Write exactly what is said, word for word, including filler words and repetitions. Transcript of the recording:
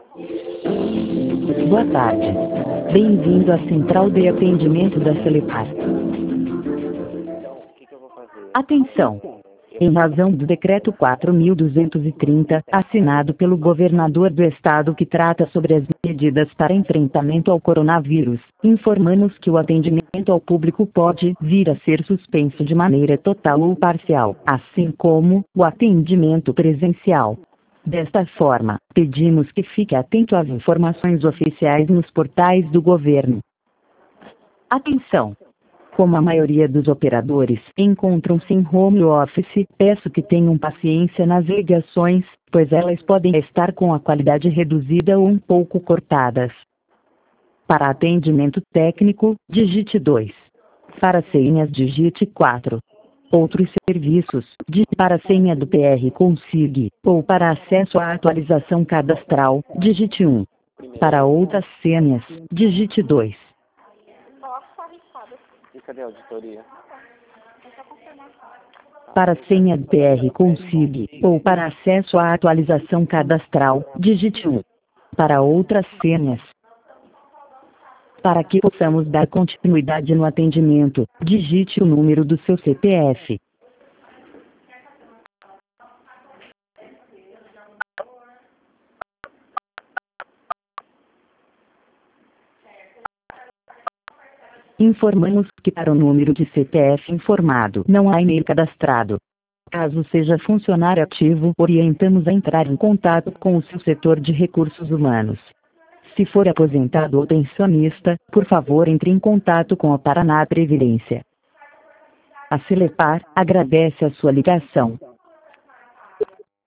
Boa tarde. Bem-vindo à Central de Atendimento da Celepar. Atenção! Em razão do Decreto quatro mil duzentos e trinta, assinado pelo governador do estado que trata sobre as medidas para enfrentamento ao coronavírus, informamos que o atendimento ao público pode vir a ser suspenso de maneira total ou parcial, assim como o atendimento presencial. Desta forma, pedimos que fique atento às informações oficiais nos portais do governo. Atenção! Como a maioria dos operadores encontram-se em home office, peço que tenham paciência nas ligações, pois elas podem estar com a qualidade reduzida ou um pouco cortadas. Para atendimento técnico, digite dois. Para senhas, digite quatro. Outros serviços, digite para a senha do P R Consig, ou para acesso à atualização cadastral, digite um. Para outras senhas, digite dois. E cadê a auditoria? Para a senha do P R Consig, ou para acesso à atualização cadastral, digite um. Para outras senhas. Para que possamos dar continuidade no atendimento, digite o número do seu C P F. Informamos que para o número de C P F informado não há e-mail cadastrado. Caso seja funcionário ativo, orientamos a entrar em contato com o seu setor de recursos humanos. Se for aposentado ou pensionista, por favor entre em contato com a Paraná Previdência. A Celepar agradece a sua ligação.